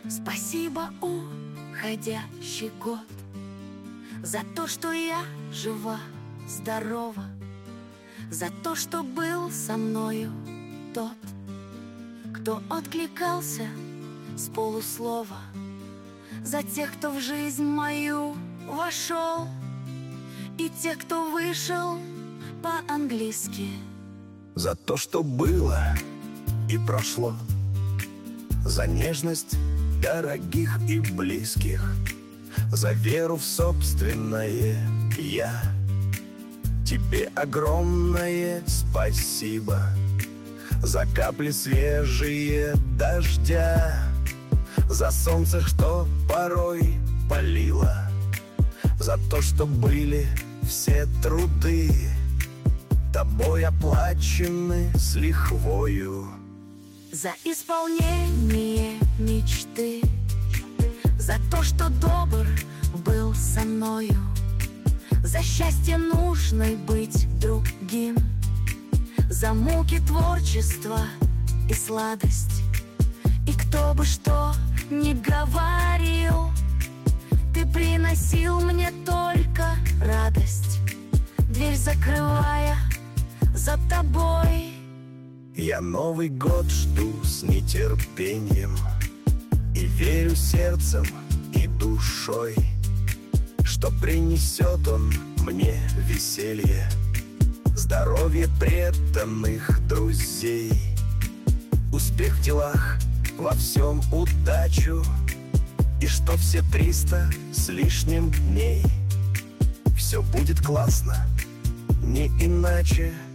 Спасибо, уходящий год, за то, что я жива, здорова, за то, что был со мною тот, кто откликался с полуслова, за тех, кто в жизнь мою вошел, и тех, кто вышел по-английски. За то, что было и прошло, за нежность дорогих и близких, за веру в собственное «я». Тебе огромное спасибо за капли свежие дождя, за солнце, что порой палило, за то, что были все труды тобой оплачены с лихвою, за исполнение мечты, за то, что добр был со мною, за счастье нужно быть другим, за муки творчества и сладость. И кто бы что ни говорил, ты приносил мне только радость, дверь закрывая за тобой. Я Новый год жду с нетерпением и верю сердцем и душой, что принесет он мне веселье, здоровье преданных друзей, успех в делах, во всем удачу, и что все 300 с лишним дней все будет классно, не иначе.